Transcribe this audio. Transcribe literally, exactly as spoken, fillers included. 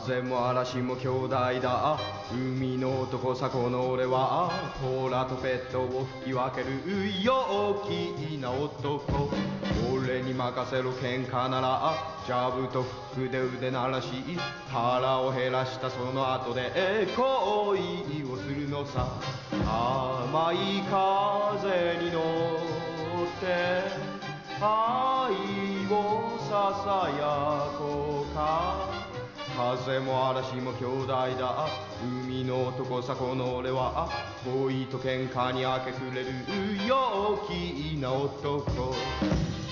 風も嵐も兄弟だ。海の男さこの俺はコーラとペットを吹き分ける陽気な男。俺に任せろ喧嘩ならジャブとフックで腕鳴らし、腹を減らしたその後で恋をするのさ。甘い風に乗って愛をささやこうか。風も嵐も兄弟だ。海の男さこの俺は恋と喧嘩に明け暮れる陽気な男。